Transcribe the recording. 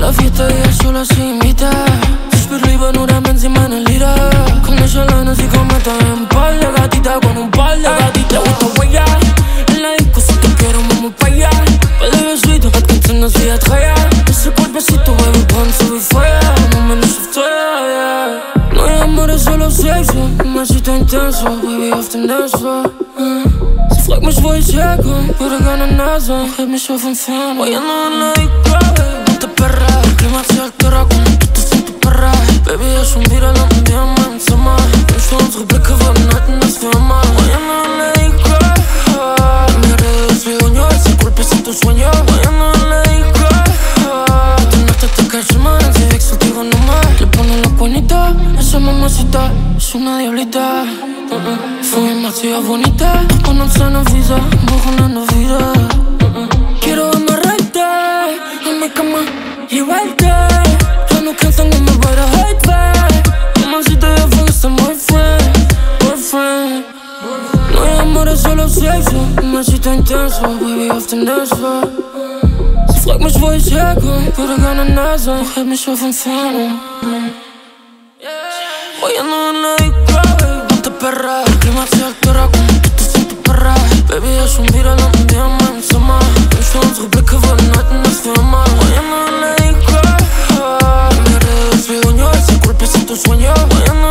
la fiesta ella sola se invita. Ich bin lieber nur da, wenn sie meine Lieder. Komm nicht alleine, sie kommt mit einem par de gatita, con un par de gatita. Le gusta huella en la disco, si te quiero vamos pa' allá. Par de besitos, que te enciendas y atraer. Ese cuerpecito, baby, pon sube fuera. Mami, no se fue, no hay amores, solo sexo. Un besito intenso, baby, auf den Dance. Sie fragt mich, wo ich herkomme, würde gerne nah sein. Hält mich auf Entfernung. Guayando en la disco, ponte perra. El clima se altera cuando tú te sientes perra. Baby, ja schon wieder landen wir in meinem Zimmer. Wünschte, unsere Blicke würden halten, dass wir immer. Guayando en la disco, mi alrededor soy dueño. Ese cuerpecito sueño. Guayando en la disco, esta noche te cae mal. Si wechselt ihre Nummer, le pone la cuernita. Esa mamacita es una diablita. Vorhin macht sie ja bonita. Und uns eine Visa, buchen eine vida. Quiero amarrarte en mi cama y llevarte. Ya no cantan que me voy a hate. Mamacita, ya fuiste boyfriend. No hay amores, solo sexo. Un besito intenso, baby, auf den Dance. Sie fragt mich, wo ich herkomme, würde gerne nah sein. Hält mich auf Entfernung. Guayando en la disco, ponte perra. El clima se altera cuando tú te sientes perra. Baby, ja schon wieder landen wir in meinem Zimmer. Wünschte, unsere Blicke würden halten, dass wir immer. Guayando en la disco, mi alrededor soy dueño. Ese cuerpecito sueño. Guayando